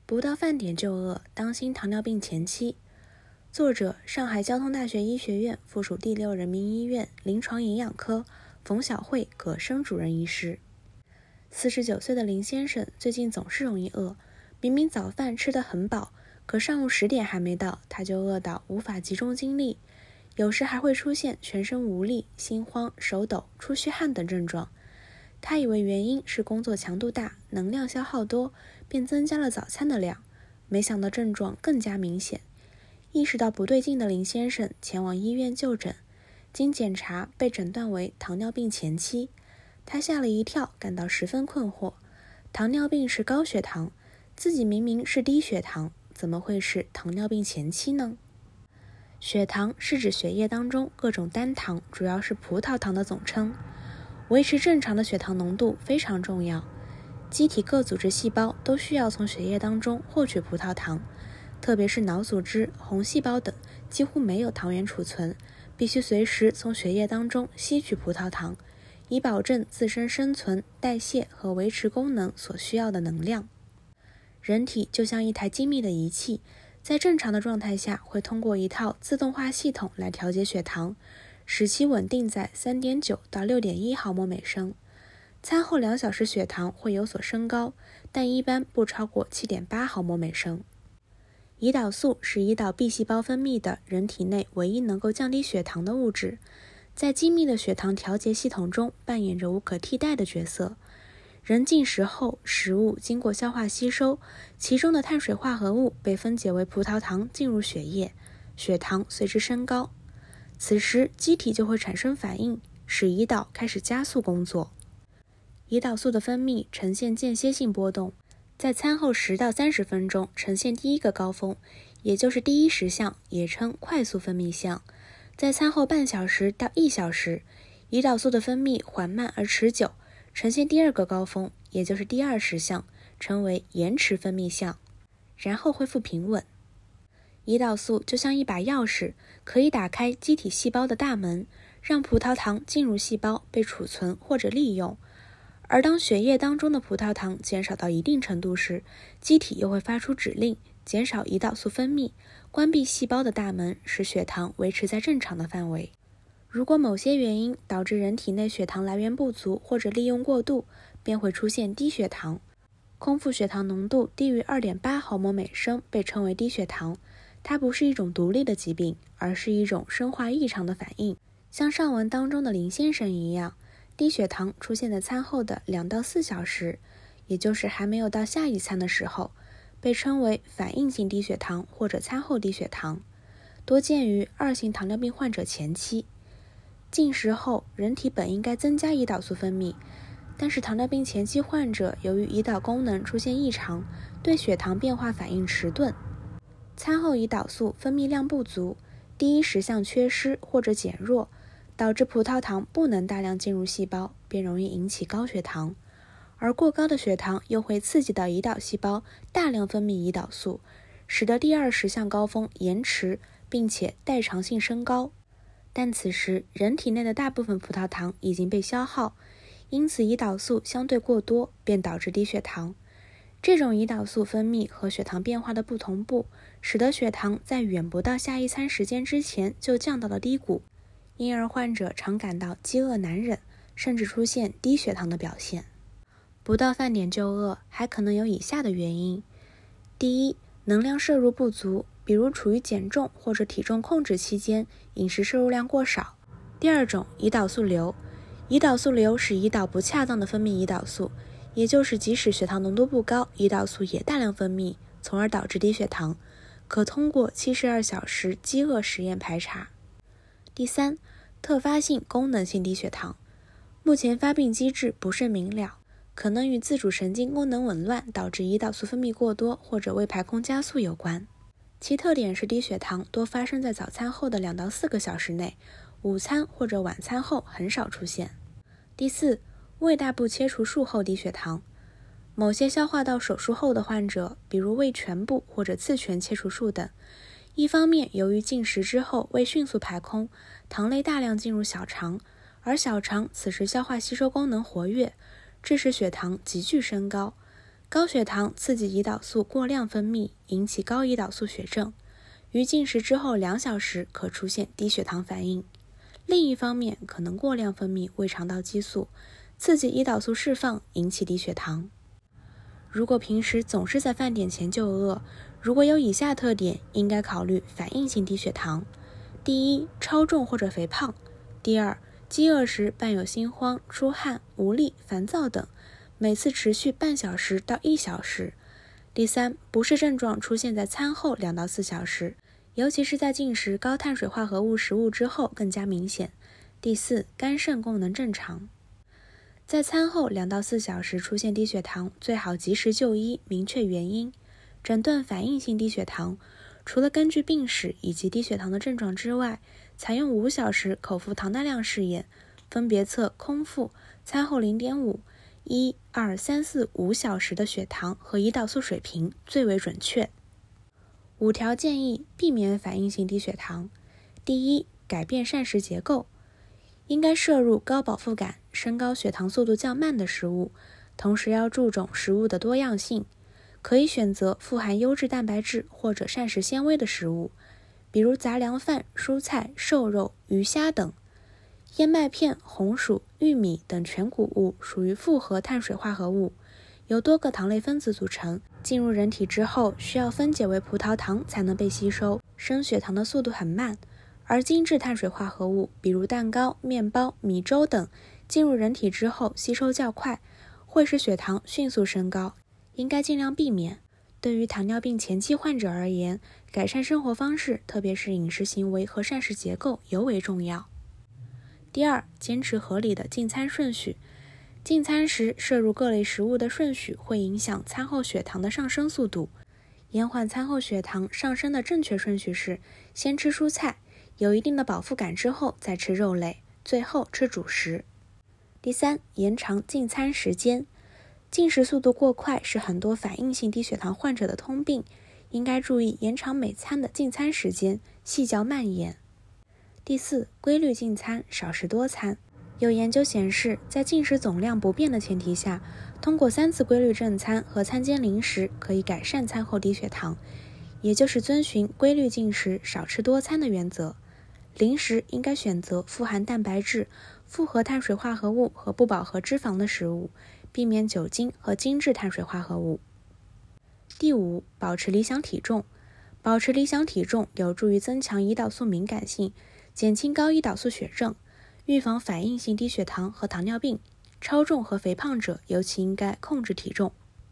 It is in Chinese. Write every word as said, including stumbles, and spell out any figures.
不到饭点就饿，当心糖尿病前期。作者：上海交通大学医学院附属第六人民医院临床营养科冯晓慧、葛生主任医师。四十九岁的林先生最近总是容易饿，明明早饭吃得很饱，可上午十点还没到，他就饿到无法集中精力，有时还会出现全身无力、心慌、手抖、出虚汗等症状。他以为原因是工作强度大，能量消耗多，便增加了早餐的量，没想到症状更加明显。意识到不对劲的林先生前往医院就诊，经检查被诊断为糖尿病前期。他吓了一跳，感到十分困惑。糖尿病是高血糖，自己明明是低血糖，怎么会是糖尿病前期呢？血糖是指血液当中各种单糖，主要是葡萄糖的总称。维持正常的血糖浓度非常重要，机体各组织细胞都需要从血液当中获取葡萄糖，特别是脑组织、红细胞等几乎没有糖原储存，必须随时从血液当中吸取葡萄糖，以保证自身生存、代谢和维持功能所需要的能量。人体就像一台精密的仪器，在正常的状态下会通过一套自动化系统来调节血糖，使其稳定在 三点九 到 六点一 毫摩每升。餐后两小时血糖会有所升高，但一般不超过 七点八 毫摩每升。胰岛素是胰岛 B 细胞分泌的人体内唯一能够降低血糖的物质，在精密的血糖调节系统中扮演着无可替代的角色。人进食后，食物经过消化吸收，其中的碳水化合物被分解为葡萄糖进入血液，血糖随之升高。此时机体就会产生反应，使胰岛开始加速工作。胰岛素的分泌呈现间歇性波动，在餐后十到三十分钟呈现第一个高峰，也就是第一实相，也称快速分泌相。在餐后半小时到一小时，胰岛素的分泌缓慢而持久，呈现第二个高峰，也就是第二实相，称为延迟分泌相，然后恢复平稳。胰岛素就像一把钥匙，可以打开机体细胞的大门，让葡萄糖进入细胞被储存或者利用。而当血液当中的葡萄糖减少到一定程度时，机体又会发出指令，减少胰岛素分泌，关闭细胞的大门，使血糖维持在正常的范围。如果某些原因导致人体内血糖来源不足或者利用过度，便会出现低血糖。空腹血糖浓度低于 二点八 毫摩每升被称为低血糖，它不是一种独立的疾病，而是一种生化异常的反应。像上文当中的林先生一样，低血糖出现在餐后的两到四小时，也就是还没有到下一餐的时候，被称为反应性低血糖或者餐后低血糖，多见于二型糖尿病患者前期。进食后，人体本应该增加胰岛素分泌，但是糖尿病前期患者由于胰岛功能出现异常，对血糖变化反应迟钝，餐后胰岛素分泌量不足，第一实相缺失或者减弱，导致葡萄糖不能大量进入细胞，便容易引起高血糖。而过高的血糖又会刺激到胰岛细胞大量分泌胰岛素，使得第二实相高峰延迟，并且代偿性升高。但此时人体内的大部分葡萄糖已经被消耗，因此胰岛素相对过多，便导致低血糖。这种胰岛素分泌和血糖变化的不同步，使得血糖在远不到下一餐时间之前就降到了低谷，因而患者常感到饥饿难忍，甚至出现低血糖的表现。不到饭点就饿，还可能有以下的原因：第一，能量摄入不足，比如处于减重或者体重控制期间，饮食摄入量过少。第二种，胰岛素瘤。胰岛素瘤使胰岛不恰当的分泌胰岛素，也就是即使血糖浓度不高，胰岛素也大量分泌，从而导致低血糖，可通过七十二小时饥饿实验排查。第三，特发性功能性低血糖。目前发病机制不甚明了，可能与自主神经功能紊乱导致胰岛素分泌过多或者胃排空加速有关。其特点是低血糖多发生在早餐后的两到四个小时内，午餐或者晚餐后很少出现。第四，胃大部切除术后低血糖。某些消化道手术后的患者，比如胃全部或者次全切除术等，一方面由于进食之后胃迅速排空，糖类大量进入小肠，而小肠此时消化吸收功能活跃，致使血糖急剧升高。 高血糖刺激胰岛素过量分泌，引起高胰岛素血症，于进食之后两小时可出现低血糖反应。另一方面，可能过量分泌胃肠道激素，刺激胰岛素释放，引起低血糖。如果平时总是在饭点前就饿，如果有以下特点，应该考虑反应性低血糖。第一，超重或者肥胖；第二，饥饿时伴有心慌、出汗、无力、烦躁等，每次持续半小时到一小时；第三，不适症状出现在餐后两到四小时，尤其是在进食高碳水化合物食物之后更加明显；第四，肝肾功能正常。在餐后两到四小时出现低血糖，最好及时就医，明确原因。诊断反应性低血糖，除了根据病史以及低血糖的症状之外，采用五小时口服糖耐量试验，分别测空腹、餐后 零点五、一、二、三、四、五小时的血糖和胰岛素水平最为准确。五条建议避免反应性低血糖。第一，改变膳食结构，应该摄入高饱腹感、升高血糖速度较慢的食物，同时要注重食物的多样性，可以选择富含优质蛋白质或者膳食纤维的食物，比如杂粮饭、蔬菜、瘦肉、鱼虾等。燕麦片、红薯、玉米等全谷物属于复合碳水化合物，由多个糖类分子组成，进入人体之后需要分解为葡萄糖才能被吸收，升血糖的速度很慢。而精致碳水化合物，比如蛋糕、面包、米粥等，进入人体之后吸收较快，会使血糖迅速升高，应该尽量避免。对于糖尿病前期患者而言，改善生活方式，特别是饮食行为和膳食结构尤为重要。第二，坚持合理的进餐顺序。进餐时摄入各类食物的顺序会影响餐后血糖的上升速度。延缓餐后血糖上升的正确顺序是：先吃蔬菜，有一定的饱腹感之后再吃肉类，最后吃主食。第三，延长进餐时间。进食速度过快是很多反应性低血糖患者的通病，应该注意延长每餐的进餐时间，细嚼慢咽。第四，规律进餐，少食多餐。有研究显示，在进食总量不变的前提下，通过三次规律正餐和餐间零食可以改善餐后低血糖，也就是遵循规律进食、少吃多餐的原则。零食应该选择富含蛋白质、复合碳水化合物和不饱和脂肪的食物，避免酒精和精致碳水化合物。第五，保持理想体重。保持理想体重有助于增强胰岛素敏感性，减轻高胰岛素血症，预防反应性低血糖和糖尿病。超重和肥胖者尤其应该控制体重。